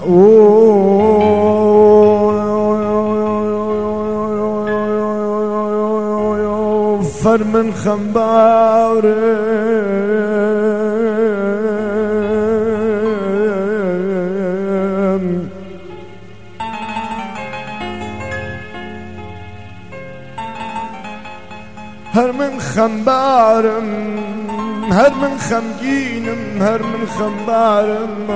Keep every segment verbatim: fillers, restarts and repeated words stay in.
فر من خنبارم هر من خنبارم هر من خمگینم هر من خنبارم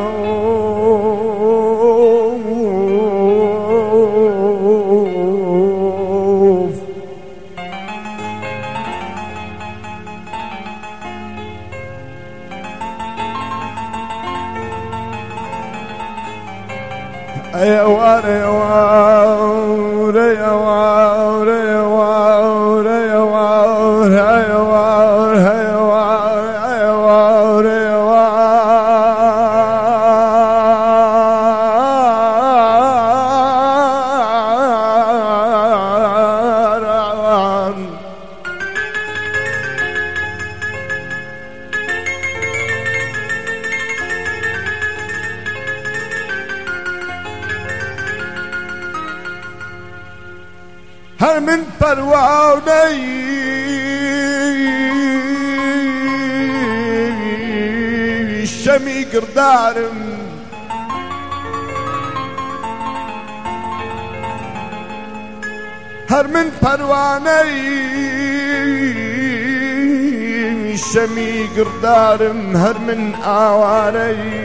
يا وار يا وار يا وار يا وار يا وار يا وار يا وار يا وار هر من پروانه‌ای شمی گردارم هر من پروانه‌ای شمی گردارم هر من آواره‌ای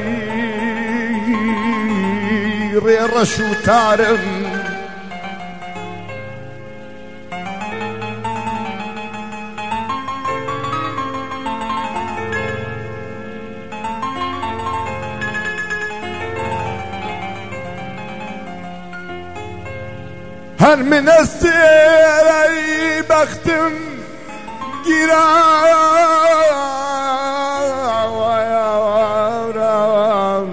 ریرش و تارم هر من استیری بختم گیرم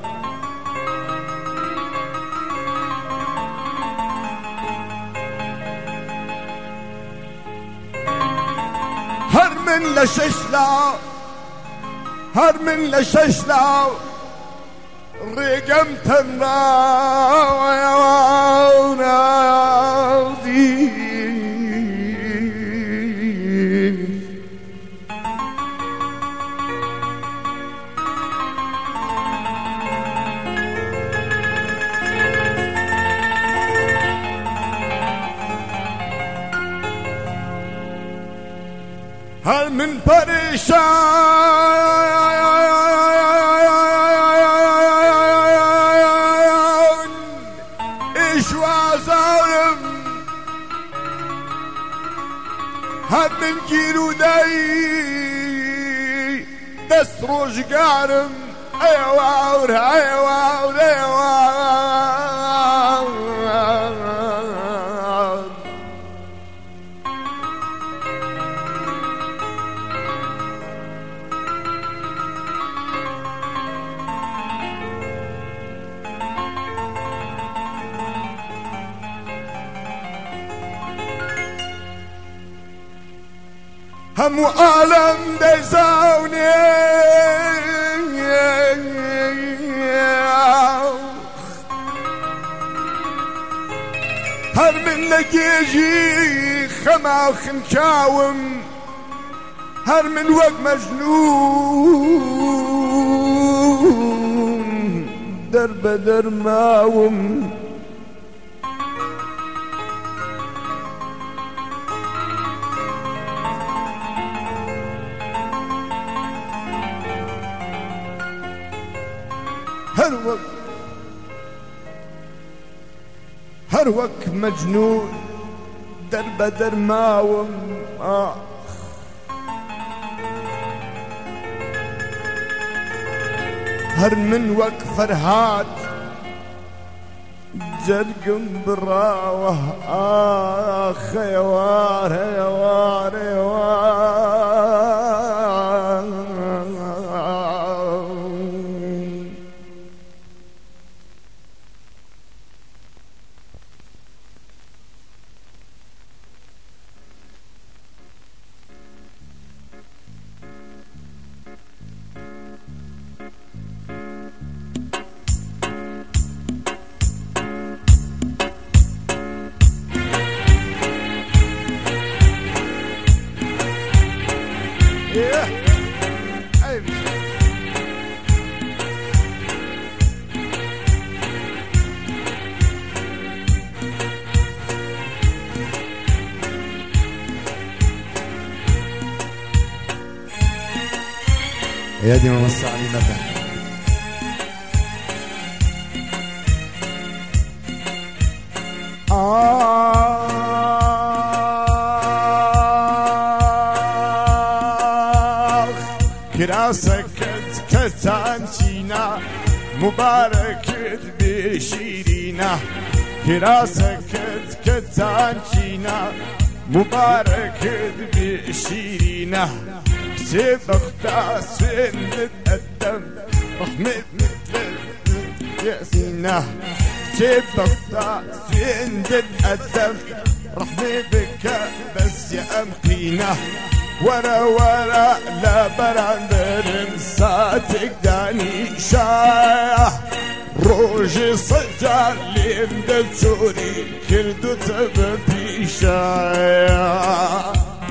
هر من لششلا هر من لششلا رقم تمرا يا ونادي هل من پریشان هر من گیروده‌ای دست روزگارم ای واور ای واور ای واور همو عالم دزاوني هر من لقيجي خما خنشاوم هر من وق مجنون درب درماوم هر وقت هر وقت مجنون درب درماوم آه هر من وقت فرهاد جرقم براوه آخ يا وار يا وار يا وار يا دي ما وسع لي متى آخ كراسك كتانشينا مبارك بشيرينا كراسك كتانشينا مبارك بشيرينا سبقت سند الدم رحمة ياسينا سبقت سند الدم رحمة بك بس يا أمقينا ورا ورا لا براندر ساتك داني شايح روجي صجال لمدد سوري كردو تببي شايح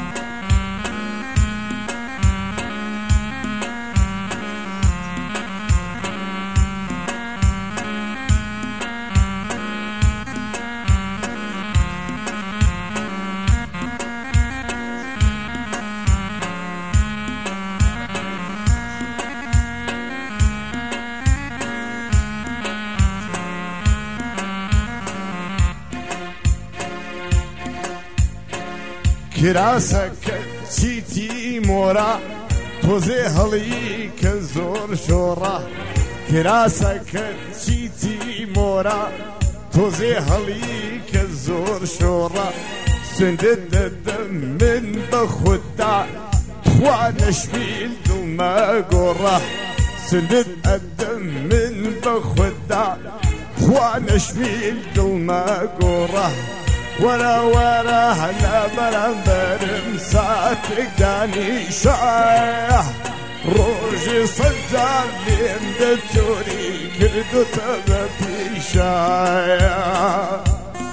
کراسک چیتی مورا توزی هلی که زور شورا کراسک چیتی مورا توزی هلی که زور شورا سندد دم من بخدا توانش بیل دل ما گورا سندد دم من بخدا توانش بیل دل ما گورا ورا ورا هلا برنبر مساتك داني شايح روجي صدار لين دتوري كردو تبتي شايح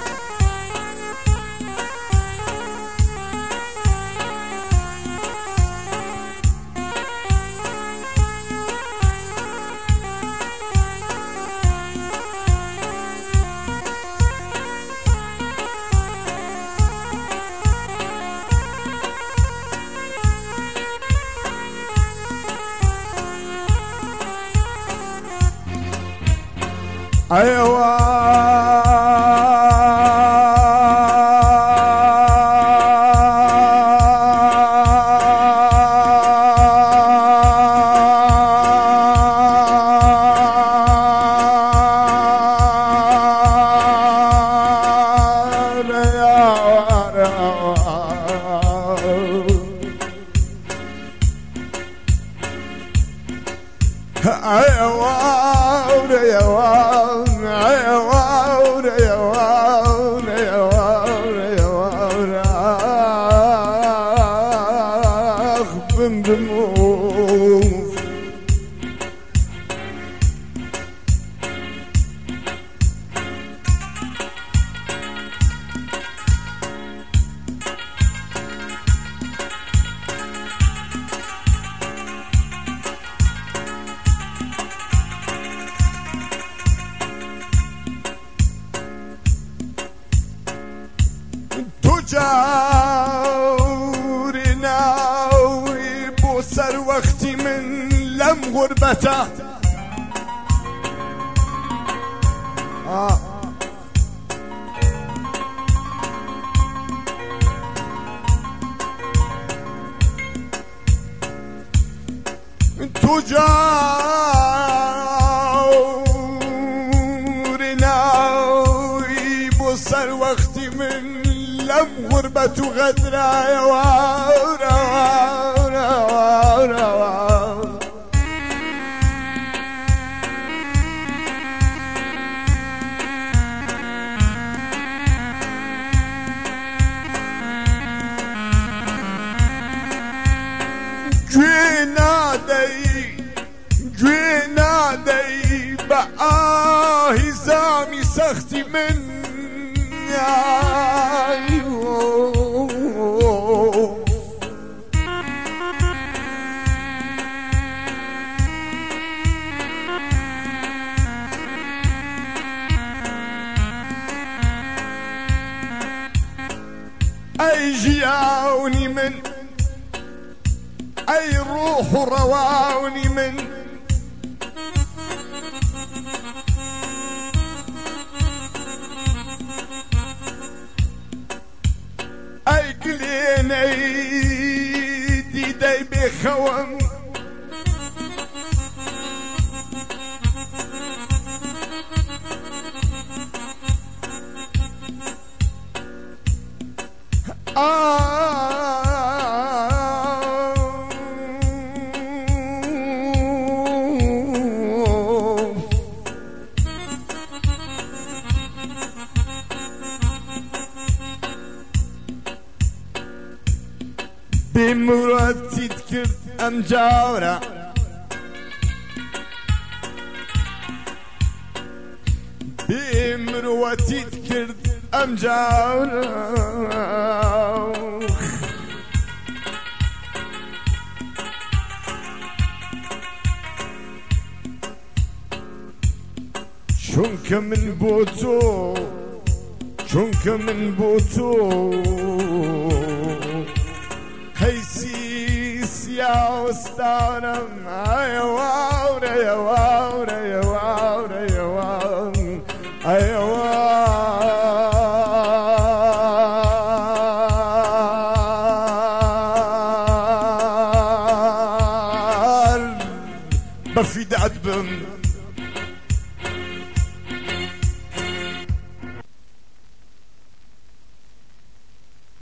أيوة جورنا ويبوسر وقتي من لم غربته آه. تجارنا ويبوسر وقتي من لم غربة غدرة يا وارا وارا وارا وارا جوينا دي جوينا دي بقى هزامي سختي من رواوني من أي روح رواوني من أي قليني ديدي بخوم آه بمراتي تكرت أم جاورة بمراتي تكرت أم جاورة شونك من بوتو شونك من بوتو خيسيس يا أستانم يا واورا يا واورا يا واورا يا واورا يا واورا بفيد عتبم